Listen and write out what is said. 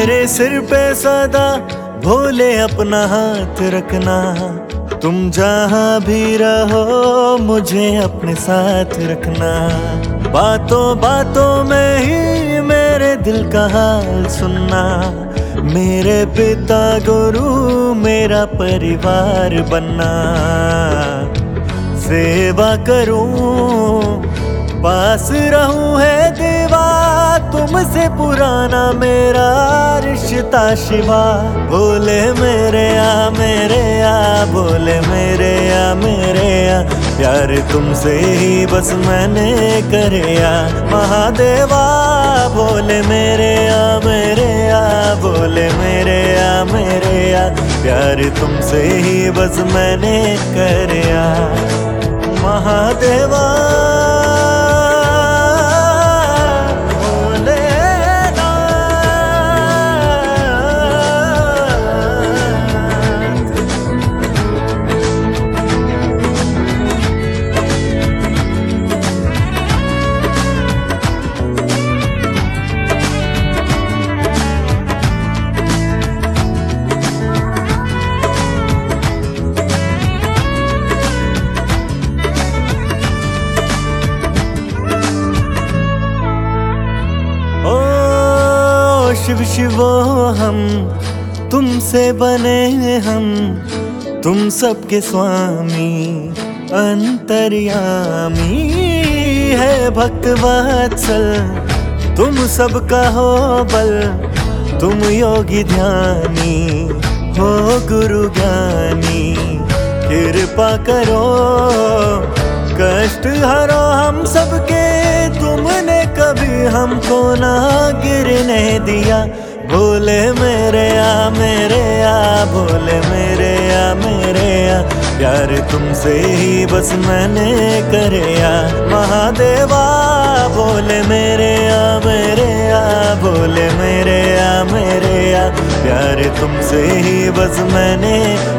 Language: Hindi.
मेरे सिर पे सदा भोले अपना हाथ रखना, तुम जहाँ भी रहो मुझे अपने साथ रखना। बातों बातों में ही मेरे दिल का हाल सुनना, मेरे पिता गुरु मेरा परिवार बनना। सेवा करूं पास रहूं है देवा, तुमसे पुराना मेरा रिश्ता शिवा। बोले मेरे आ मेरे आ, बोले मेरे आ मेरे आ, प्यार तुमसे ही बस मैंने करे आ महादेवा। बोले मेरे आ मेरे आ, बोले मेरे आ मेरे आ, प्यार तुमसे ही बस मैंने करे आ महादेवा। शिव शिवो हम तुमसे बने हम, तुम सबके स्वामी अंतर्यामी है भक्त वत्सल, तुम सबका हो बल, तुम योगी ध्यानी हो गुरु ज्ञानी। कृपा करो कष्ट हरो हम सबके, तुमने कभी हमको ना गिरने दिया। बोले मेरे आ मेरे आ, बोले मेरे आ मेरे आ, प्यार तुमसे ही बस मैंने करे आ महादेवा। बोले मेरे आ मेरे आ, बोले मेरे आ मेरे आ, प्यार तुमसे ही बस मैंने